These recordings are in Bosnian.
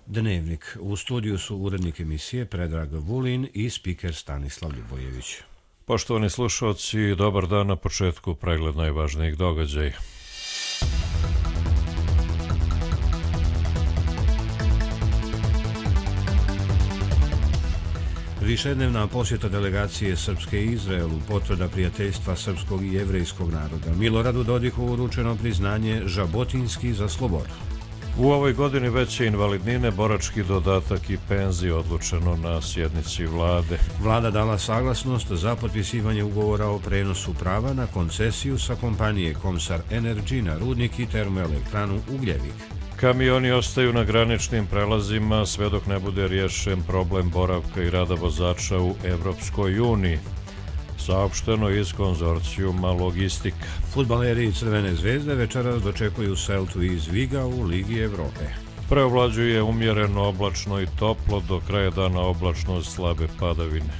Dnevnik. U studiju su urednik emisije Predrag Vulin i spiker Stanislav Ljubojević. Poštovani slušalci, dobar dan. Na početku pregled najvažnijih događaja. Višednevna posjeta delegacije Srpske i Izraelu, potvrda prijateljstva srpskog i jevrejskog naroda. Miloradu Dodiku uručeno priznanje Žabotinski za slobodu. U ovoj godini veće invalidnine, borački dodatak i penzije odlučeno na sjednici vlade. Vlada dala saglasnost za potpisivanje ugovora o prenosu prava na koncesiju sa kompanije Komsar Energy na rudnik i termoelektranu Ugljevik. Kamioni ostaju na graničnim prelazima sve dok ne bude riješen problem boravka i rada vozača u Evropskoj uniji. Saopšteno iz konzorcijuma Logistika. Fudbaleri Crvene zvezde večeras dočekuju Celtu iz Viga u Ligi Evrope. Preovlađuje umjereno oblačno i toplo, do kraja dana oblačno slabe padavine.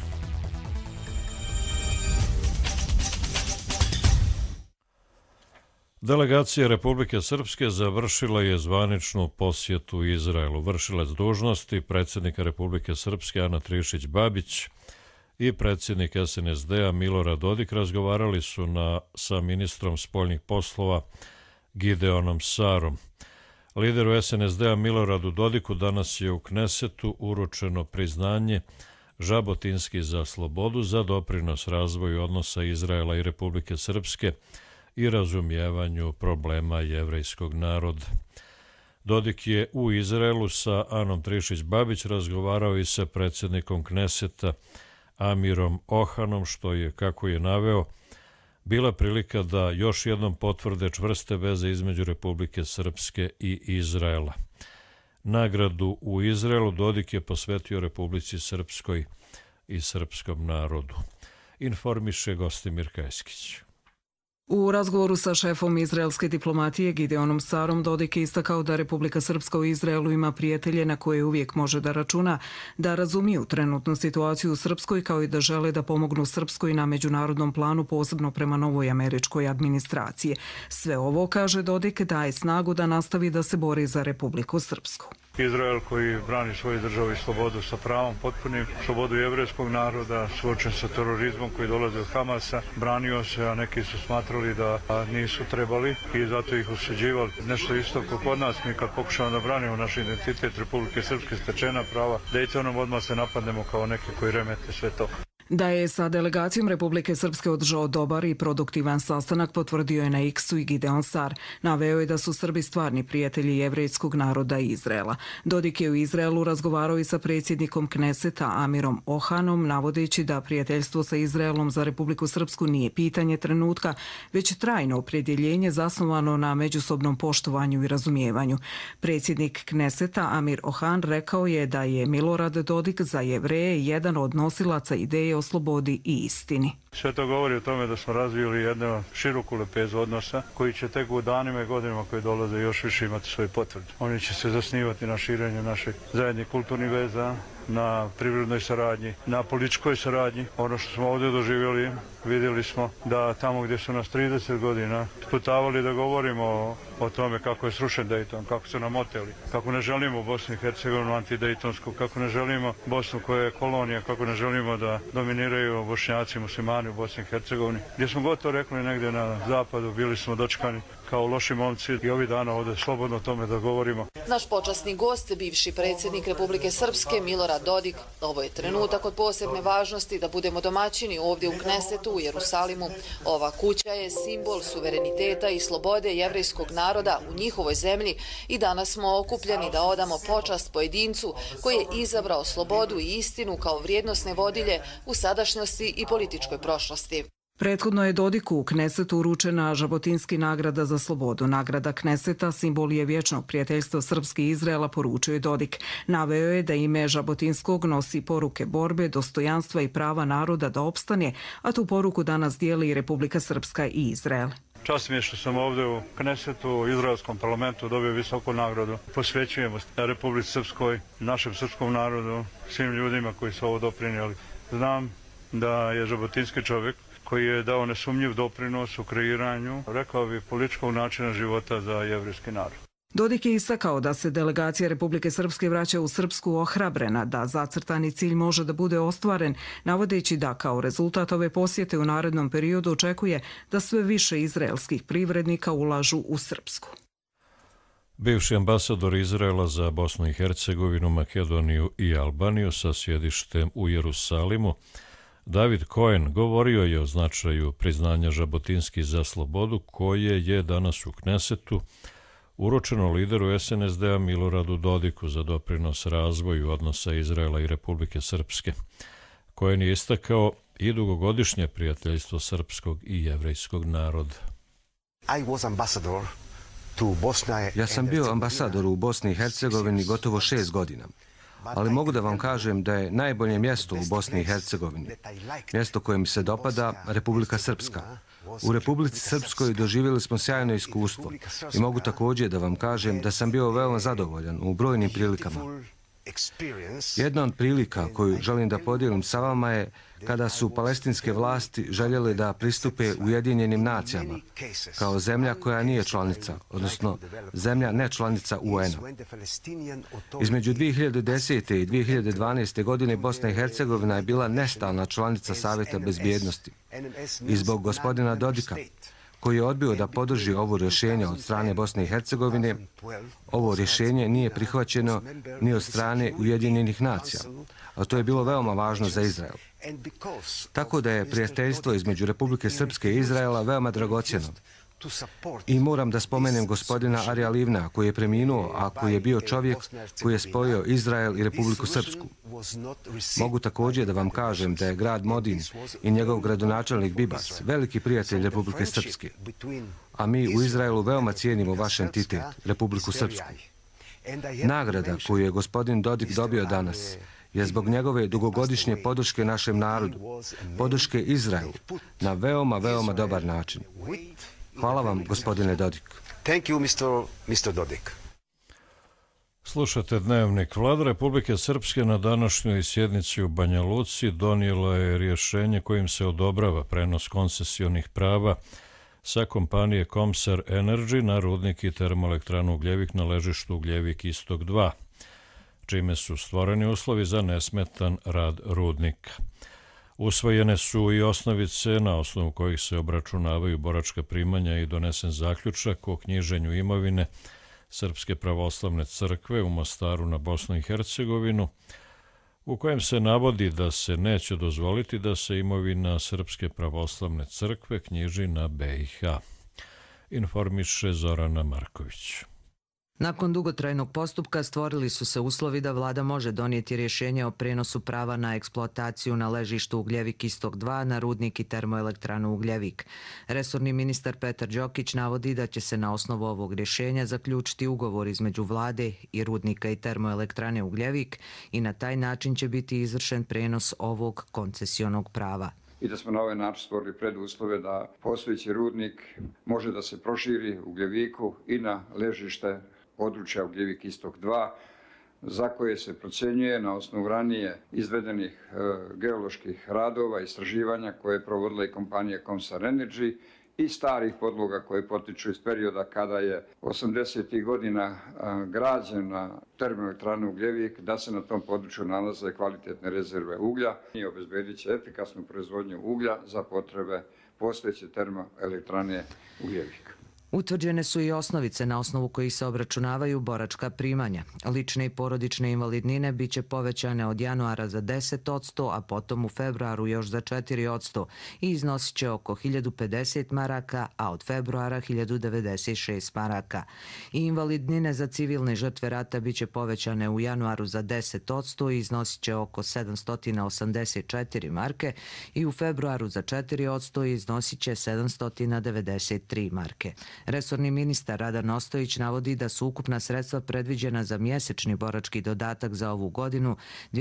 Delegacija Republike Srpske završila je zvaničnu posjetu Izraelu. Vršilac dužnosti predsjednika Republike Srpske Ana Trišić-Babić i predsjednik SNSD-a Milorad Dodik razgovarali su sa ministrom spoljnih poslova Gideonom Sarom. Lideru SNSD-a Miloradu Dodiku danas je u Knesetu uručeno priznanje Žabotinski za slobodu za doprinos razvoju odnosa Izraela i Republike Srpske i razumijevanju problema jevrejskog naroda. Dodik je u Izraelu sa Anom Trišić-Babić razgovarao i sa predsjednikom Kneseta Amirom Ohanom, što je, kako je naveo, bila prilika da još jednom potvrde čvrste veze između Republike Srpske i Izraela. Nagradu u Izraelu Dodik je posvetio Republici Srpskoj i srpskom narodu. Informiše Gostimir Kajskić. U razgovoru sa šefom izraelske diplomatije Gideonom Sarom, Dodik je istakao da Republika Srpska u Izraelu ima prijatelje na koje uvijek može da računa, da razumiju trenutnu situaciju u Srpskoj, kao i da žele da pomognu Srpskoj na međunarodnom planu, posebno prema novoj američkoj administraciji. Sve ovo, kaže Dodik, daje snagu da nastavi da se bori za Republiku Srpsku. Izrael koji brani svoju državu i slobodu sa pravom potpunim, slobodu jevrejskog naroda, suočen sa terorizmom koji dolazi od Hamasa, branio se, a neki su smatrali da nisu trebali i zato ih osuđivali. Nešto isto kao kod nas, mi kad pokušamo da branimo naš identitet Republike Srpske, stečena prava, Dejtonom odmah se napadnemo kao neki koji remete sve to. Da je sa delegacijom Republike Srpske održao dobar i produktivan sastanak, potvrdio je na X-u i Gideon Sar. Naveo je da su Srbi stvarni prijatelji jevrejskog naroda i Izraela. Dodik je u Izraelu razgovarao i sa predsjednikom Kneseta Amirom Ohanom, navodeći da prijateljstvo sa Izraelom za Republiku Srpsku nije pitanje trenutka, već trajno opredjeljenje zasnovano na međusobnom poštovanju i razumijevanju. Predsjednik Kneseta Amir Ohan rekao je da je Milorad Dodik za Jevreje jedan od nosilaca ideje o slobodi i istini. Sve to govori o tome da smo razvili jednu široku lepezu odnosa koji će tek u danima i godinama koji dolaze još više imati svoje potvrde. Oni će se zasnivati na širenju naših zajednih kulturnih veza, na privrednoj saradnji, na političkoj saradnji. Ono što smo ovdje doživjeli, vidjeli smo da tamo gdje su nas 30 godina sputavali da govorimo o tome kako je srušen Dejton, kako su nam oteli, kako ne želimo Bosnu i Hercegovinu antidejtonsku, kako ne želimo Bosnu koja je kolonija, kako ne želimo da dominiraju Bošnjaci i muslimani u Bosni i Hercegovini. Gdje smo gotovo rekli negdje na zapadu, bili smo dočekani kao loši momci i ovih dana ovdje slobodno o tome da govorimo. Naš počasni gost, bivši predsjednik Republike Srpske Milorad Dodik, ovo je trenutak od posebne važnosti da budemo domaćini ovdje u Knesetu u Jerusalimu. Ova kuća je simbol suvereniteta i slobode jevrejskog naroda u njihovoj zemlji i danas smo okupljeni da odamo počast pojedincu koji je izabrao slobodu i istinu kao vrijednosne vodilje u sadašnjosti i političkoj prošlosti. Prethodno je Dodiku u Knesetu uručena Žabotinski nagrada za slobodu. Nagrada Kneseta simbol je vječnog prijateljstva Srpske i Izraela, poručio je Dodik. Naveo je da ime Žabotinskog nosi poruke borbe, dostojanstva i prava naroda da opstane, a tu poruku danas dijeli i Republika Srpska i Izrael. Čast mi je što sam ovdje u Knesetu, u Izraelskom parlamentu, dobio visoku nagradu. Posvećujemo Republici Srpskoj, našem srpskom narodu, svim ljudima koji su ovo doprinijeli. Znam da je Žabotinski čovjek koji je dao nesumnjiv doprinos u kreiranju, rekao bih, političkog načina života za jevrejski narod. Dodik je istakao da se delegacija Republike Srpske vraća u Srpsku ohrabrena da zacrtani cilj može da bude ostvaren, navodeći da kao rezultat ove posjete u narednom periodu očekuje da sve više izraelskih privrednika ulažu u Srpsku. Bivši ambasador Izraela za Bosnu i Hercegovinu, Makedoniju i Albaniju sa sjedištem u Jerusalimu, David Cohen, govorio je o značaju priznanja Žabotinski za slobodu, koje je danas u Knesetu uručeno lideru SNSD-a Miloradu Dodiku za doprinos razvoju odnosa Izraela i Republike Srpske. Cohen je istakao i dugogodišnje prijateljstvo srpskog i jevrejskog naroda. Ja sam bio ambasador u Bosni i Hercegovini gotovo 6 godina. Ali mogu da vam kažem da je najbolje mjesto u Bosni i Hercegovini, mjesto koje mi se dopada, Republika Srpska. U Republici Srpskoj doživjeli smo sjajno iskustvo i mogu također da vam kažem da sam bio veoma zadovoljan u brojnim prilikama. Jedna od prilika koju želim da podijelim sa vama je kada su palestinske vlasti željeli da pristupe Ujedinjenim nacijama kao zemlja koja nije članica, odnosno zemlja ne članica UN-a. Između 2010. i 2012. godine Bosna i Hercegovina je bila nestalna članica Savjeta bezbjednosti i zbog gospodina Dodika, koji je odbio da podrži ovo rješenje od strane Bosne i Hercegovine, ovo rješenje nije prihvaćeno ni od strane Ujedinjenih nacija, a to je bilo veoma važno za Izrael. Tako da je prijateljstvo između Republike Srpske i Izraela veoma dragocjeno. I moram da spomenem gospodina Arija Livna, koji je preminuo, a koji je bio čovjek koji je spojio Izrael i Republiku Srpsku. Mogu također da vam kažem da je grad Modin i njegov gradonačelnik Bibas veliki prijatelj Republike Srpske, a mi u Izraelu veoma cijenimo vaš entitet, Republiku Srpsku. Nagrada koju je gospodin Dodik dobio danas je zbog njegove dugogodišnje podrške našem narodu, podrške Izraelu, na veoma dobar način. Hvala vam, gospodine Dodik. Thank you, Mr. Dodik. Slušate Dnevnik. Vlada Republike Srpske na današnjoj sjednici u Banja Luci donijela je rješenje kojim se odobrava prenos koncesionih prava sa kompanije Komsar Energy na rudnik i termoelektranu Ugljevik na ležištu Ugljevik Istok 2, čime su stvoreni uslovi za nesmetan rad rudnika. Usvojene su i osnovice na osnovu kojih se obračunavaju boračka primanja i donesen zaključak o knjiženju imovine Srpske pravoslavne crkve u Mostaru na Bosnu i Hercegovinu, u kojem se navodi da se neće dozvoliti da se imovina Srpske pravoslavne crkve knjiži na BiH. Informiše Zorana Marković. Nakon dugotrajnog postupka stvorili su se uslovi da vlada može donijeti rješenje o prenosu prava na eksploataciju na ležištu Ugljevik Istok 2 na rudnik i termoelektranu Ugljevik. Resorni ministar Petar Đokić navodi da će se na osnovu ovog rješenja zaključiti ugovor između vlade i rudnika i termoelektrane Ugljevik i na taj način će biti izvršen prenos ovog koncesionog prava. I da smo na ovaj način stvorili preduslove da postojeći rudnik može da se proširi u Ugljeviku i na ležište područja Ugljevik Istok 2, za koje se procjenjuje na osnovu ranije izvedenih geoloških radova i istraživanja koje je provodila i kompanija Komsar Energy i starih podloga koje potiču iz perioda kada je 80. godina građena termoelektrana Ugljevik, da se na tom području nalaze kvalitetne rezerve uglja i obezbedit će efikasnu proizvodnju uglja za potrebe postojeće termoelektrane Ugljevik. Utvrđene su i osnovice na osnovu kojih se obračunavaju boračka primanja. Lične i porodične invalidnine bit će povećane od januara za 10%, a potom u februaru još za 4% i iznosit će oko 1050 maraka, a od februara 1096 maraka. I invalidnine za civilne žrtve rata bit će povećane u januaru za 10% i iznosit će oko 784 marke i u februaru za 4% i iznosit će 793 marke. Resorni ministar Radan Ostojić navodi da su ukupna sredstva predviđena za mjesečni borački dodatak za ovu godinu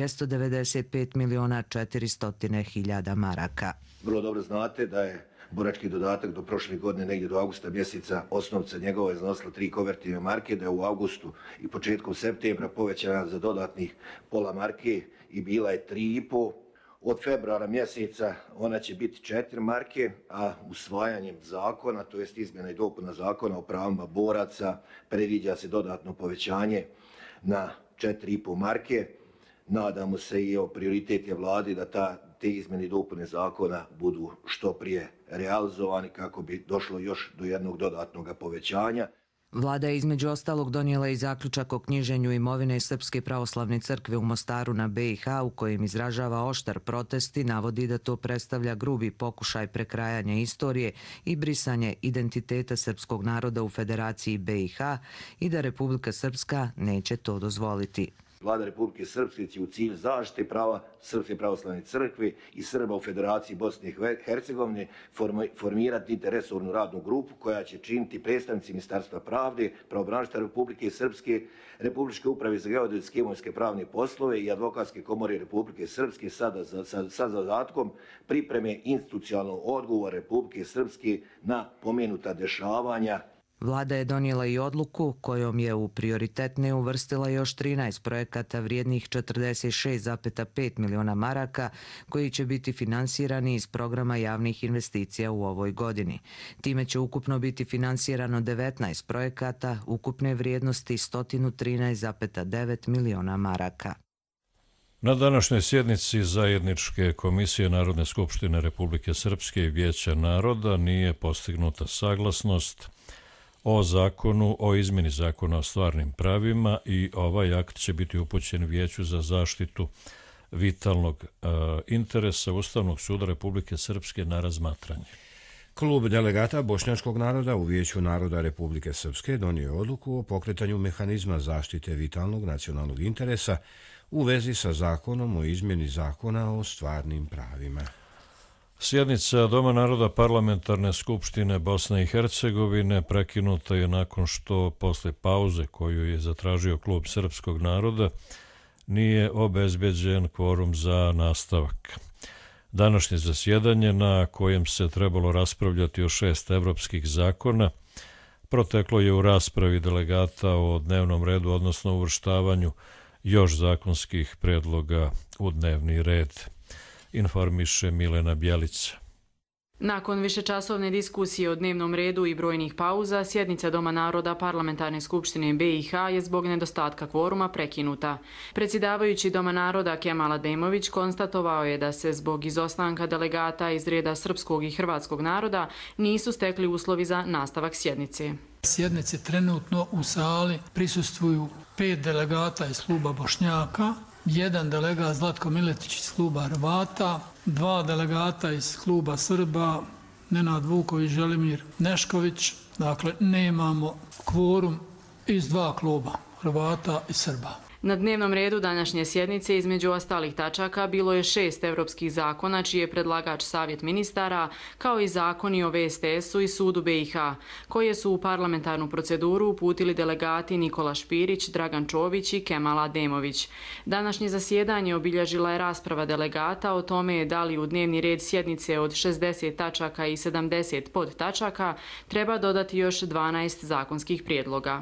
295.400.000 maraka. Vrlo dobro znate da je borački dodatak do prošle godine, negdje do augusta mjeseca, osnovca njegova iznosila 3 konvertivne marke, da je u augustu i početkom septembra povećana za dodatnih pola marke i bila je 3,5. Od februara mjeseca ona će biti 4 marke, a usvajanjem zakona, to jest izmjena i dopuna zakona o pravima boraca, predviđa se dodatno povećanje na 4,5 marke. Nadamo se i prioritet je vladi da te izmjene i dopune zakona budu što prije realizovani kako bi došlo još do jednog dodatnog povećanja. Vlada je između ostalog donijela i zaključak o knjiženju imovine Srpske pravoslavne crkve u Mostaru na BiH u kojem izražava oštar protest i navodi da to predstavlja grubi pokušaj prekrajanja istorije i brisanje identiteta srpskog naroda u Federaciji BiH i da Republika Srpska neće to dozvoliti. Vlada Republike Srpske će u cilju zaštite prava Srpske pravoslavne crkve i Srba u Federaciji Bosne i Hercegovine formirati interresornu radnu grupu koja će činiti predstavnici Ministarstva pravde, pravobranilaštva Republike Srpske, Republičke uprave za geodetske i imovinske pravne poslove i Advokatske komore Republike Srpske sa zadatkom pripreme institucionalnog odgovora Republike Srpske na pomenuta dešavanja. Vlada je donijela i odluku kojom je u prioritetne uvrstila još 13 projekata vrijednih 46,5 miliona maraka koji će biti finansirani iz programa javnih investicija u ovoj godini. Time će ukupno biti finansirano 19 projekata ukupne vrijednosti 113,9 miliona maraka. Na današnjoj sjednici Zajedničke komisije Narodne skupštine Republike Srpske i Vijeća naroda nije postignuta saglasnost o zakonu o izmjeni zakona o stvarnim pravima i ovaj akt će biti upućen Vijeću za zaštitu vitalnog interesa Ustavnog suda Republike Srpske na razmatranje. Klub delegata bošnjačkog naroda u Vijeću naroda Republike Srpske donio je odluku o pokretanju mehanizma zaštite vitalnog nacionalnog interesa u vezi sa zakonom o izmjeni zakona o stvarnim pravima. Sjednica Doma naroda Parlamentarne skupštine Bosne i Hercegovine prekinuta je nakon što posle pauze koju je zatražio klub srpskog naroda nije obezbeđen kvorum za nastavak. Današnje zasjedanje na kojem se trebalo raspravljati o 6 evropskih zakona proteklo je u raspravi delegata o dnevnom redu, odnosno uvrštavanju još zakonskih predloga u dnevni red. Informiše Milena Bjelica. Nakon višečasovne diskusije o dnevnom redu i brojnih pauza, sjednica Doma naroda Parlamentarne skupštine BiH je zbog nedostatka kvoruma prekinuta. Predsjedavajući Doma naroda Kemal Ademović konstatovao je da se zbog izostanka delegata iz reda srpskog i hrvatskog naroda nisu stekli uslovi za nastavak sjednice. Sjednice trenutno u sali prisustvuju 5 delegata iz kluba Bošnjaka, 1 delegat Zlatko Miletić iz kluba Hrvata, 2 delegata iz kluba Srba, Nenad Vuković, Želimir Nešković. Dakle, nemamo kvorum iz 2 kluba, Hrvata i Srba. Na dnevnom redu današnje sjednice između ostalih tačaka bilo je 6 evropskih zakona čiji je predlagač Savjet ministara, kao i zakoni o VSTS-u i sudu BiH, koje su u parlamentarnu proceduru uputili delegati Nikola Špirić, Dragan Čović i Kemal Ademović. Današnje zasjedanje obilježila je rasprava delegata o tome da li u dnevni red sjednice od 60 tačaka i 70 podtačaka treba dodati još 12 zakonskih prijedloga.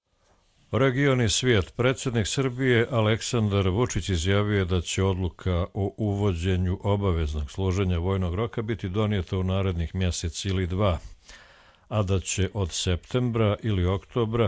Region i svijet. Predsjednik Srbije Aleksandar Vučić izjavio da će odluka o uvođenju obaveznog služenja vojnog roka biti donijeta u narednih mjesec ili 2, a da će od septembra ili oktobra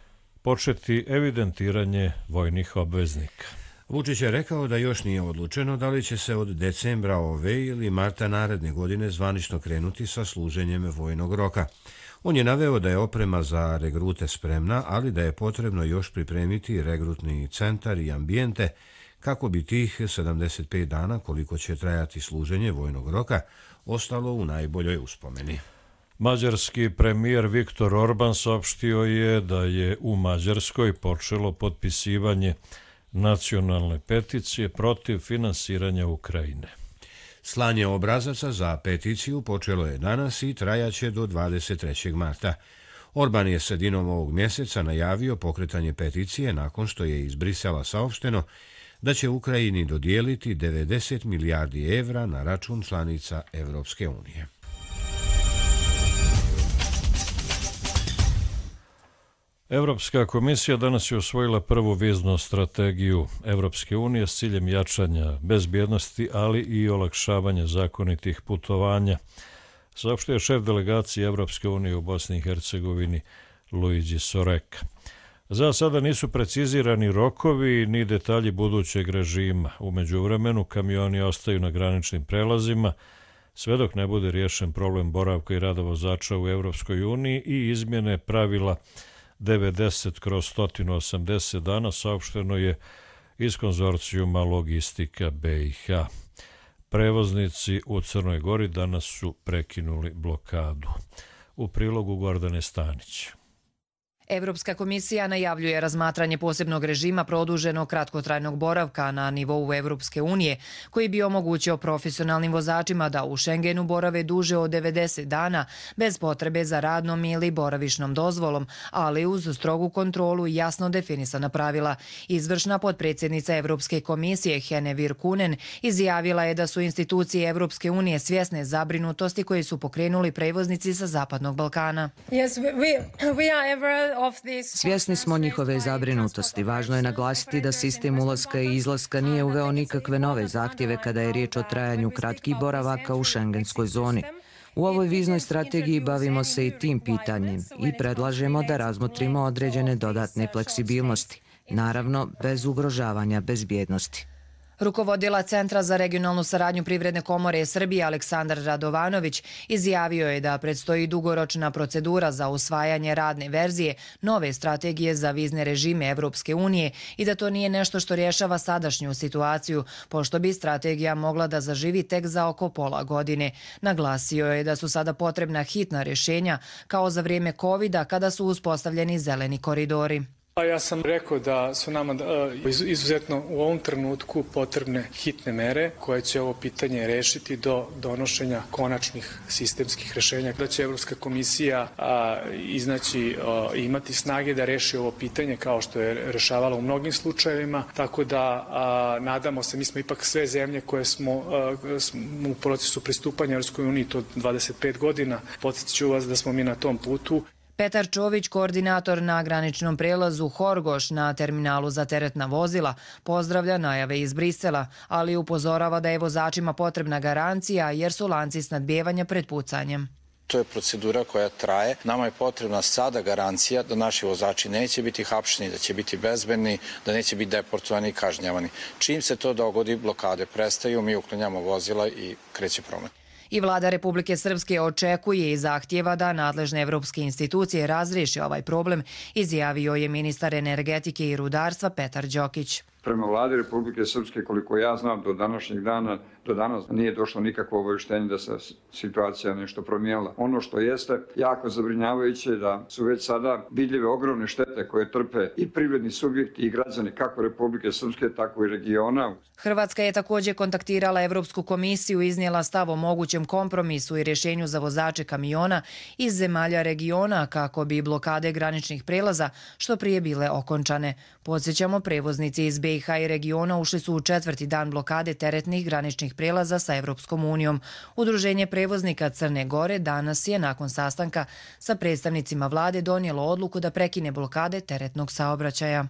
početi evidentiranje vojnih obveznika. Vučić je rekao da još nije odlučeno da li će se od decembra ove ili marta naredne godine zvanično krenuti sa služenjem vojnog roka. On je naveo da je oprema za regrute spremna, ali da je potrebno još pripremiti regrutni centar i ambijente kako bi tih 75 dana koliko će trajati služenje vojnog roka ostalo u najboljoj uspomeni. Mađarski premijer Viktor Orban saopštio je da je u Mađarskoj počelo potpisivanje nacionalne peticije protiv finansiranja Ukrajine. Slanje obrazaca za peticiju počelo je danas i trajaće do 23. marta. Orban je sredinom ovog mjeseca najavio pokretanje peticije nakon što je iz Brisela saopšteno da će Ukrajini dodijeliti 90 milijardi evra na račun članica Evropske unije. Evropska komisija danas je usvojila prvu viznu strategiju Evropske unije s ciljem jačanja bezbjednosti, ali i olakšavanja zakonitih putovanja, saopštio je šef delegacije Evropske unije u Bosni i Hercegovini Luigi Soreka. Za sada nisu precizirani rokovi ni detalji budućeg režima. U međuvremenu kamioni ostaju na graničnim prelazima sve dok ne bude riješen problem boravka i rada vozača u Evropskoj uniji i izmjene pravila 90/180 dana, saopšteno je iz konzorcijuma Logistika BiH. Prevoznici u Crnoj Gori danas su prekinuli blokadu. U prilogu Gordane Stanić. Evropska komisija najavljuje razmatranje posebnog režima produženog kratkotrajnog boravka na nivou Evropske unije, koji bi omogućio profesionalnim vozačima da u Schengenu borave duže od 90 dana bez potrebe za radnom ili boravišnom dozvolom, ali uz strogu kontrolu i jasno definisana pravila. Izvršna potpredsjednica Evropske komisije Hene Virkunen izjavila je da su institucije Evropske unije svjesne zabrinutosti koje su pokrenuli prevoznici sa Zapadnog Balkana. Svjesni smo njihove zabrinutosti. Važno je naglasiti da sistem ulaska i izlaska nije uveo nikakve nove zahtjeve kada je riječ o trajanju kratkih boravaka u šengenskoj zoni. U ovoj viznoj strategiji bavimo se i tim pitanjem i predlažemo da razmotrimo određene dodatne fleksibilnosti, naravno bez ugrožavanja bezbjednosti. Rukovodila Centra za regionalnu saradnju Privredne komore Srbije Aleksandar Radovanović izjavio je da predstoji dugoročna procedura za usvajanje radne verzije nove strategije za vizne režime Evropske unije i da to nije nešto što rješava sadašnju situaciju, pošto bi strategija mogla da zaživi tek za oko pola godine. Naglasio je da su sada potrebna hitna rješenja, kao za vrijeme COVID-a kada su uspostavljeni zeleni koridori. Ja sam rekao da su nama izuzetno u ovom trenutku potrebne hitne mere koje će ovo pitanje rešiti do donošenja konačnih sistemskih rješenja. Da će Evropska komisija iznaći i imati snage da reši ovo pitanje kao što je rešavala u mnogim slučajevima. Tako da nadamo se, mi smo ipak sve zemlje koje smo u procesu pristupanja Evropskoj uniji, to 25 godina. Podsjeću vas da smo mi na tom putu. Petar Čović, koordinator na graničnom prelazu Horgoš na terminalu za teretna vozila, pozdravlja najave iz Brisela, ali upozorava da je vozačima potrebna garancija jer su lanci snadbijevanja pred pucanjem. To je procedura koja traje. Nama je potrebna sada garancija da naši vozači neće biti hapšeni, da će biti bezbedni, da neće biti deportovani i kažnjavani. Čim se to dogodi, blokade prestaju, mi uklanjamo vozila i kreće promet. I vlada Republike Srpske očekuje i zahtjeva da nadležne evropske institucije razriješe ovaj problem, izjavio je ministar energetike i rudarstva Petar Đokić. Prema vladi Republike Srpske, koliko ja znam, do današnjeg dana, do danas nije došlo nikakvo obavještenje da se situacija nešto promijenila. Ono što jeste jako zabrinjavajuće je da su već sada vidljive ogromne štete koje trpe i privredni subjekti i građani kako Republike Srpske, tako i regiona. Hrvatska je također kontaktirala Evropsku komisiju i iznijela stav o mogućem kompromisu i rješenju za vozače kamiona iz zemalja regiona kako bi blokade graničnih prelaza što prije bile okončane. Podsjećamo, prevoznici iz BiH i regiona ušli su u 4. dan blokade teretnih graničnih prelaza sa Evropskom unijom. Udruženje prevoznika Crne Gore danas je nakon sastanka sa predstavnicima vlade donijelo odluku da prekine blokade teretnog saobraćaja.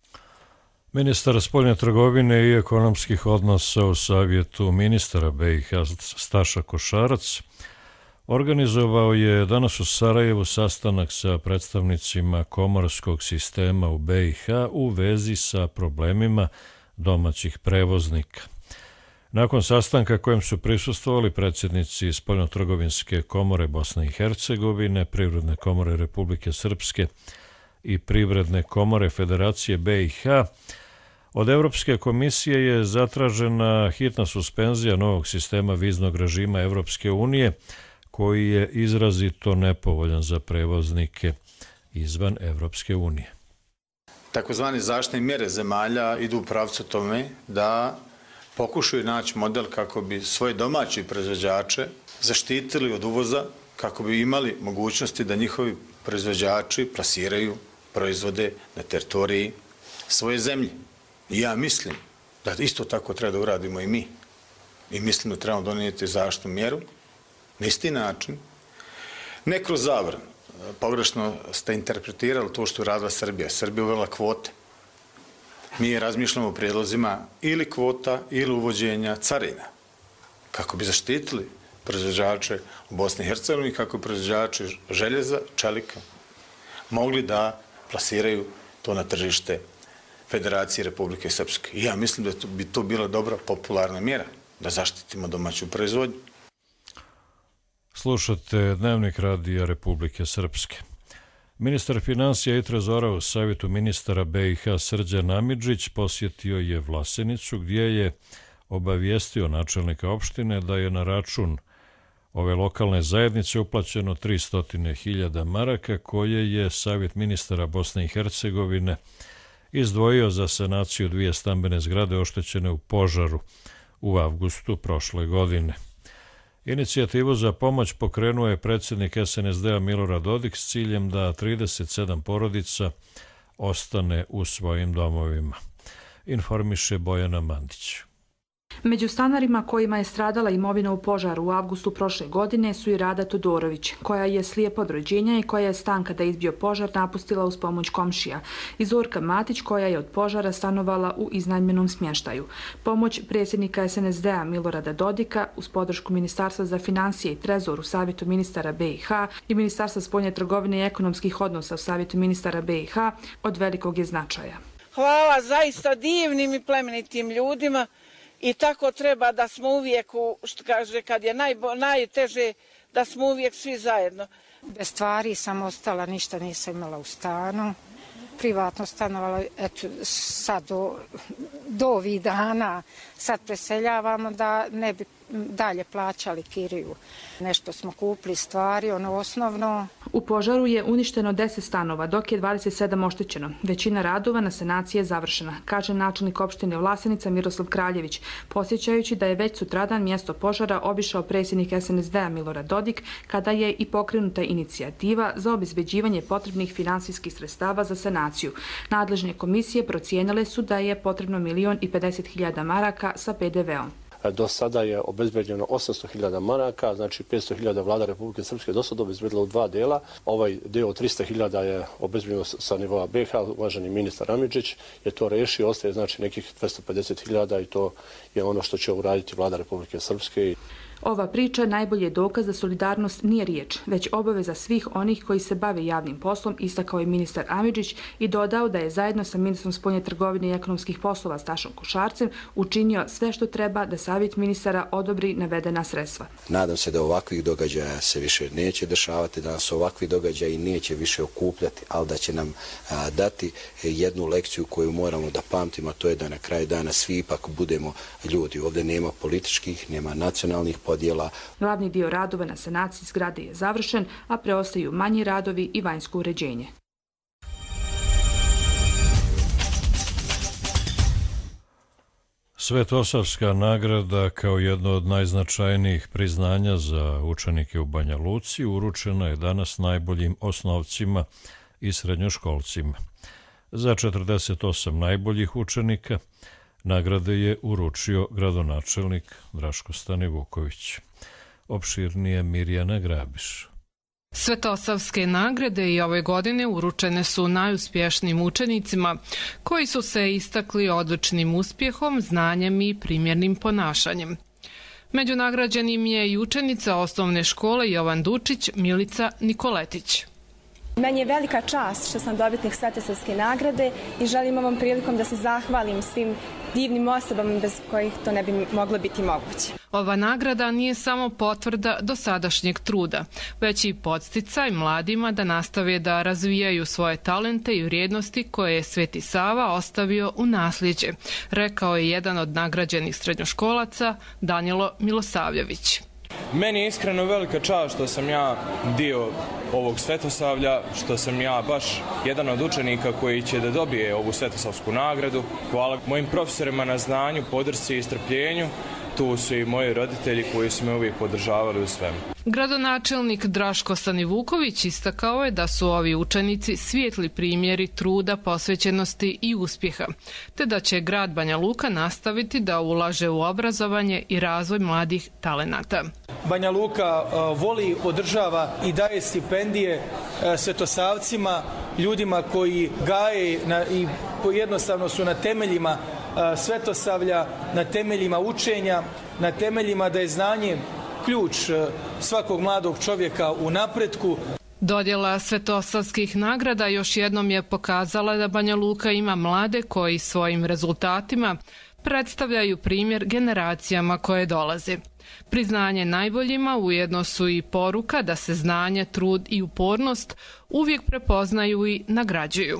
Ministar spoljne trgovine i ekonomskih odnosa u Savjetu ministara BiH Staša Košarac organizovao je danas u Sarajevu sastanak sa predstavnicima komorskog sistema u BiH u vezi sa problemima domaćih prevoznika. Nakon sastanka kojem su prisustvovali predsjednici Spoljnotrgovinske komore Bosne i Hercegovine, Privredne komore Republike Srpske i Privredne komore Federacije BiH, od Evropske komisije je zatražena hitna suspenzija novog sistema viznog režima Evropske unije, koji je izrazito nepovoljan za prevoznike izvan Evropske unije. Takozvane zaštitne mjere zemalja idu u pravcu tome da pokušaju naći model kako bi svoje domaće proizvođače zaštitili od uvoza, kako bi imali mogućnosti da njihovi proizvođači plasiraju proizvode na teritoriji svoje zemlje. I ja mislim da isto tako treba da uradimo i mi. I mislim da trebamo donijeti zaštitnu mjeru na isti način, ne kroz zabranu, pogrešno ste interpretirali to što je radila Srbija. Srbija uvela kvote. Mi razmišljamo o prijedlozima ili kvota ili uvođenja carina kako bi zaštitili proizvođače u Bosni i Hercegovini, kako bi proizvođači željeza, čelika mogli da plasiraju to na tržište Federacije Republike Srpske. I ja mislim da bi to bila dobra popularna mjera da zaštitimo domaću proizvodnju. Slušate Dnevnik radija Republike Srpske. Ministar financija i trezora u Savjetu ministara BiH Srđan Amidžić posjetio je Vlasenicu gdje je obavijestio načelnika opštine da je na račun ove lokalne zajednice uplaćeno 300.000 maraka koje je Savjet ministara Bosne i Hercegovine izdvojio za sanaciju 2 stambene zgrade oštećene u požaru u avgustu prošle godine. Inicijativu za pomoć pokrenuo je predsjednik SNSD-a Milorad Dodik s ciljem da 37 porodica ostane u svojim domovima. Informiše Bojana Mandić. Među stanarima kojima je stradala imovina u požaru u avgustu prošle godine su i Rada Todorović, koja je slijepa od rođenja i koja je stan kada je izbio požar napustila uz pomoć komšija, i Zorka Matić, koja je od požara stanovala u iznajmljenom smještaju. Pomoć predsjednika SNSD-a Milorada Dodika uz podršku Ministarstva za financije i trezor u Savjetu ministara BiH i Ministarstva spoljne trgovine i ekonomskih odnosa u Savjetu ministara BiH od velikog je značaja. Hvala zaista divnim i plemenitim ljudima. I tako treba da smo uvijek, što kaže, kad je najteže, da smo uvijek svi zajedno. Bez stvari sam ostala, ništa nisam imala u stanu. Privatno stanovala, eto, sad do ovih dana sad preseljavamo da ne bi dalje plaćali kiriju. Nešto smo kupili stvari, ono osnovno. U požaru je uništeno 10 stanova, dok je 27 oštećeno. Većina radova na sanaciji je završena, kaže načelnik opštine Vlasenica Miroslav Kraljević, posjećajući da je već sutradan mjesto požara obišao predsjednik SNSD-a Milorad Dodik, kada je i pokrenuta inicijativa za obezbeđivanje potrebnih finansijskih sredstava za sanaciju. Nadležne komisije procijenile su da je potrebno 1.050.000 maraka sa PDV-om. Do sada je obezbeđeno 800.000 maraka, znači 500.000 vlada Republike Srpske do sada obezbedila u 2 dela. Ovaj deo 300.000 je obezbeđeno sa nivoa BiH, uvaženi ministar Amidžić je to rešio, ostaje znači nekih 250.000 i to je ono što će uraditi vlada Republike Srpske. Ova priča najbolji je dokaz da solidarnost nije riječ, već obaveza svih onih koji se bave javnim poslom, istakao je ministar Amidžić i dodao da je zajedno sa ministrom spoljne trgovine i ekonomskih poslova Stašom Košarcem učinio sve što treba da Savjet ministara odobri navedena sredstva. Nadam se da ovakvih događaja se više neće dešavati, da nas ovakvi događaji neće više okupljati, ali da će nam dati jednu lekciju koju moramo da pamtimo, a to je da na kraju dana svi ipak budemo ljudi. Ovdje nema političkih, nema nacionalnih podjela. Glavni dio radova na sanaciji zgrade je završen, a preostaju manji radovi i vanjsko uređenje. Svetosavska nagrada kao jedno od najznačajnijih priznanja za učenike u Banja Luci uručena je danas najboljim osnovcima i srednjoškolcima. Za 48 najboljih učenika nagrade je uručio gradonačelnik Draško Stanivuković. Opširnije Mirjana Grabiš. Svetosavske nagrade i ove godine uručene su najuspješnijim učenicima koji su se istakli odličnim uspjehom, znanjem i primjernim ponašanjem. Među nagrađenim je i učenica osnovne škole Jovan Dučić Milica Nikoletić. Meni je velika čast što sam dobitnik Svetosavske nagrade i želim ovom prilikom da se zahvalim svim divnim osobama bez kojih to ne bi moglo biti moguće. Ova nagrada nije samo potvrda dosadašnjeg truda, već i podsticaj mladima da nastave da razvijaju svoje talente i vrijednosti koje je Sveti Sava ostavio u nasljeđe, rekao je jedan od nagrađenih srednjoškolaca Danilo Milosavljević. Meni je iskreno velika čast što sam ja dio ovog Svetosavlja, što sam ja baš jedan od učenika koji će da dobije ovu Svetosavsku nagradu. Hvala mojim profesorima na znanju, podršci i strpljenju. Tu su i moji roditelji koji su me uvijek podržavali u svemu. Gradonačelnik Draško Stanivuković istakao je da su ovi učenici svijetli primjeri truda, posvećenosti i uspjeha, te da će grad Banja Luka nastaviti da ulaže u obrazovanje i razvoj mladih talenata. Banja Luka voli, podržava i daje stipendije svetosavcima, ljudima koji gaje i jednostavno su na temeljima svetosavlja, na temeljima učenja, na temeljima da je znanje ključ svakog mladog čovjeka u napretku. Dodjela svetosavskih nagrada još jednom je pokazala da Banja Luka ima mlade koji svojim rezultatima predstavljaju primjer generacijama koje dolaze. Priznanje najboljima ujedno su i poruka da se znanje, trud i upornost uvijek prepoznaju i nagrađuju.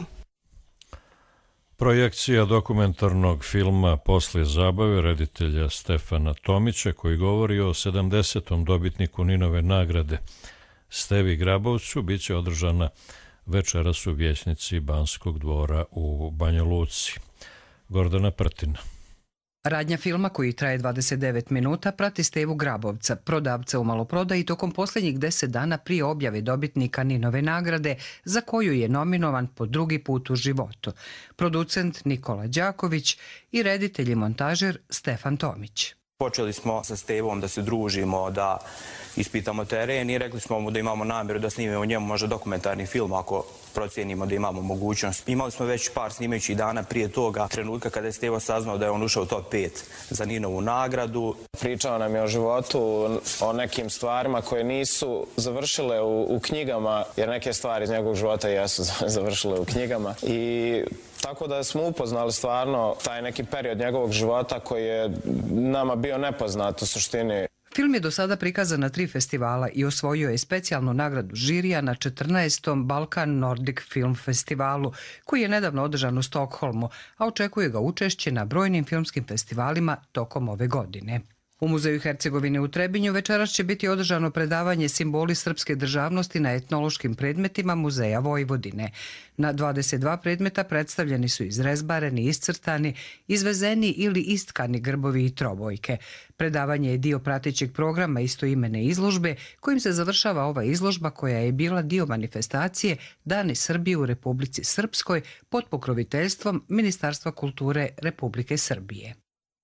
Projekcija dokumentarnog filma Poslije zabave reditelja Stefana Tomića, koji govori o 70. dobitniku Ninove nagrade Stevi Grabovcu, bit će održana večeras u vijećnici Banskog dvora u Banja Luci. Gordana Prtina. Radnja filma, koji traje 29 minuta, prati Stevu Grabovca, prodavca u maloprodaji, tokom posljednjih 10 dana prije objave dobitnika Ninove nagrade, za koju je nominovan po drugi put u životu. Producent Nikola Đaković i reditelj i montažer Stefan Tomić. Počeli smo sa Stevom da se družimo, da ispitamo teren i rekli smo mu da imamo namjeru da snimimo njemu možda dokumentarni film ako procijenimo da imamo mogućnost. Imali smo već par snimajućih dana prije toga, trenutka kada je Stevo saznao da je on ušao u top 5 za Ninovu nagradu. Pričao nam je o životu, o nekim stvarima koje nisu završile u knjigama, jer neke stvari iz njegovog života jesu završile u knjigama. I tako da smo upoznali stvarno taj neki period njegovog života koji je nama bio nepoznat u suštini. Film je do sada prikazan na 3 festivala i osvojio je specijalnu nagradu žirija na 14. Balkan Nordic Film Festivalu, koji je nedavno održan u Stokholmu, a očekuje ga učešće na brojnim filmskim festivalima tokom ove godine. U Muzeju Hercegovine u Trebinju večeras će biti održano predavanje Simboli srpske državnosti na etnološkim predmetima Muzeja Vojvodine. Na 22 predmeta predstavljeni su izrezbareni, iscrtani, izvezeni ili istkani grbovi i trobojke. Predavanje je dio pratećeg programa istoimene izložbe, kojim se završava ova izložba koja je bila dio manifestacije Dani Srbije u Republici Srpskoj pod pokroviteljstvom Ministarstva kulture Republike Srbije.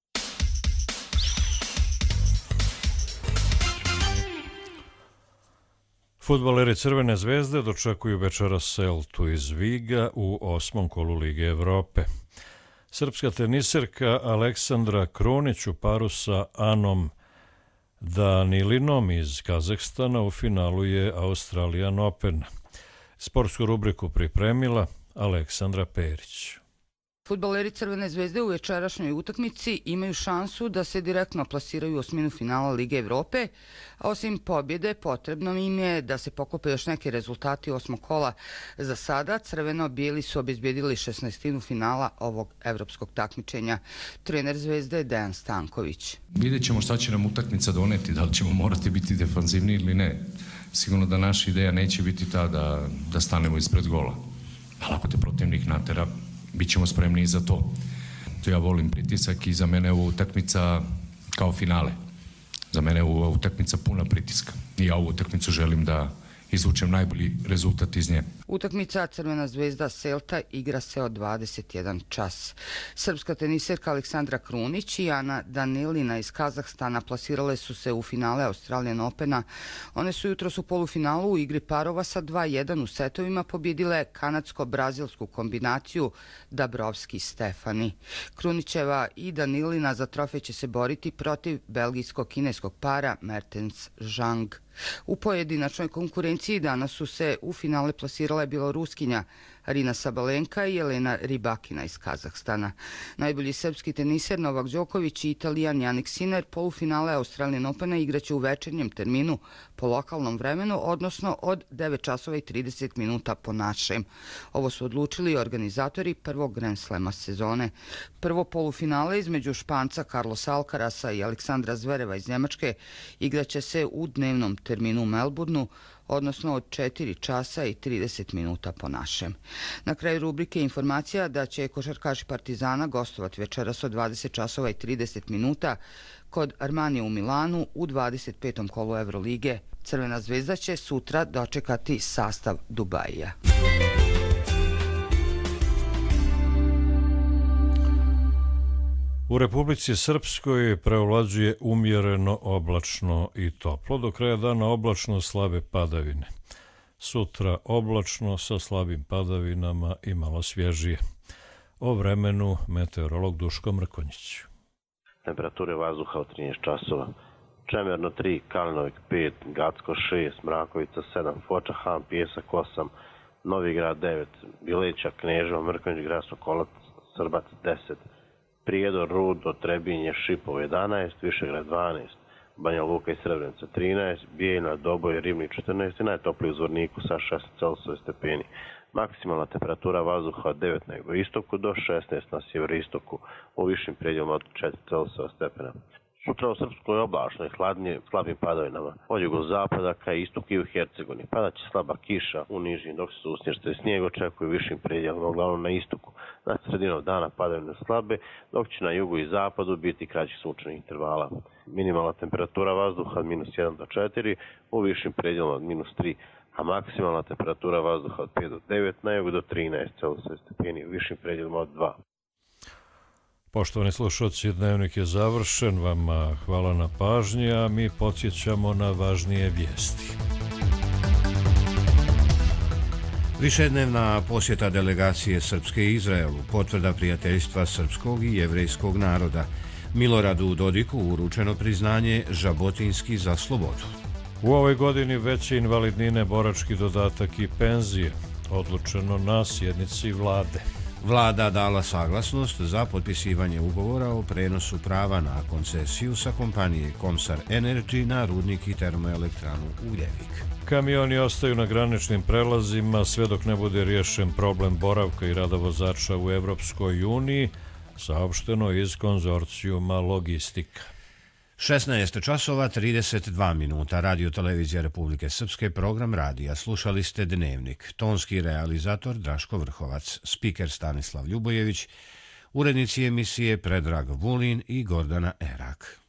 Fudbaleri Crvene zvezde dočekuju večeras Celtu iz Viga u 8. kolu Lige Evrope. Srpska teniserka Aleksandra Krunić u paru sa Anom Danilinom iz Kazahstana u finalu je Australian Open. Sportsku rubriku pripremila Aleksandra Perić. Fudbaleri Crvene zvezde u večerašnjoj utakmici imaju šansu da se direktno plasiraju u osminu finala Lige Evrope, a osim pobjede potrebno im je da se poklope još neki rezultati 8. kola. Za sada crveno-bijeli su obezbjedili 16. finala ovog evropskog takmičenja. Trener zvezde Dejan Stanković. Vidjet ćemo šta će nam utakmica doneti, da li ćemo morati biti defanzivni ili ne. Sigurno da naša ideja neće biti ta da stanemo ispred gola. Ali ako te protivnik natera, bit ćemo spremni i za to. Ja volim pritisak i za mene je ovo utakmica kao finale. Za mene je ovo utakmica puna pritiska. I ja ovu utakmicu želim da izvučem najbolji rezultat iz nje. Utakmica Crvena zvezda Celta igra se od 21 čas. Srpska teniserka Aleksandra Krunić i Ana Danilina iz Kazahstana plasirale su se u finale Australian Opena. One su jutros u polufinalu u igri parova sa 2-1 u setovima pobjedile kanadsko-brazilsku kombinaciju Dabrowski-Stefani. Krunićeva i Danilina za trofej će se boriti protiv belgijsko-kineskog para Mertens-Zhang. U pojedinačnoj konkurenciji danas su se u finale plasirale Bjeloruskinja Arina Sabalenka i Jelena Rybakina iz Kazahstana. Najbolji srpski teniser Novak Đoković i Italijan Jannik Sinner polufinale Australian Opena igraće u večernjem terminu po lokalnom vremenu, odnosno od 9 časova i 30 minuta po našem. Ovo su odlučili organizatori prvog Grand Slema sezone. Prvo polufinale između Španca Carlosa Alcarasa i Aleksandra Zvereva iz Njemačke igraće se u dnevnom terminu u Melbourneu, odnosno od 4 časa i 30 minuta po našem. Na kraju rubrike informacija da će košarkaši Partizana gostovati večeras od 20 časova i 30 minuta kod Armanije u Milanu u 25. kolu Evrolige. Crvena zvezda će sutra dočekati sastav Dubaija. U Republici Srpskoj preovlađuje umjereno oblačno i toplo. Do kraja dana oblačno slabe padavine. Sutra oblačno sa slabim padavinama i malo svježije. O vremenu meteorolog Duško Mrkonjić. Temperature vazduha od 13 časova. Čemerno 3, Kalinovik 5, Gacko 6, Mrakovica 7, Foča, Han, Pjesak 8, Novigrad 9, Bileća, Kneževo, Mrkonjić, Grad Sokolac, Srbac 10, Prijedor, Rudo, Trebinje, Šipovo 11, Višegrad 12, Banja Luka i Srebrenica 13, Bijeljina, Doboj, Ribni 14 i najtopliji u Zvorniku sa 16 Celsiusov stepeni. Maksimalna temperatura vazduha od 9 na jugoistoku do 16 na sjeveristoku, u višim predjelima od 4 Celsiusova stepena. Sutra u Srpskoj oblačno i hladnije slabim padavinama. Od jugozapada ka istoku i u Hercegovini. Padaće slaba kiša u nižim, dok se susnješće snijeg očekuju višim predjelima, uglavnom na istoku. Na sredinom dana padavine slabe, dok će na jugu i zapadu biti kraćih sunčanih intervala. Minimalna temperatura vazduha od -1 do 4, u višim predjelima od -3, a maksimalna temperatura vazduha od 5 do 9, na jugu do 13 Celsiusov stepeni, u višim predjelima od 2. Poštovani slušalci, dnevnik je završen, vama hvala na pažnji, a mi podsjećamo na važnije vijesti. Višednevna posjeta delegacije Srpske Izraelu, potvrda prijateljstva srpskog i jevrejskog naroda. Miloradu Dodiku uručeno priznanje Žabotinski za slobodu. U ovoj godini veće invalidnine, borački dodatak i penzije, odlučeno na sjednici vlade. Vlada dala saglasnost za potpisivanje ugovora o prenosu prava na koncesiju sa kompanije Komsar Energy na rudnik i termoelektranu Ugljevik. Kamioni ostaju na graničnim prelazima sve dok ne bude riješen problem boravka i rada vozača u Evropskoj uniji, saopšteno iz konzorcijuma Logistika. 16 časova 32 minuta. Radio Televizija Republike Srpske, program radija. Slušali ste Dnevnik. Tonski realizator Draško Vrhovac, spiker Stanislav Ljubojević, urednici emisije Predrag Vulin i Gordana Erak.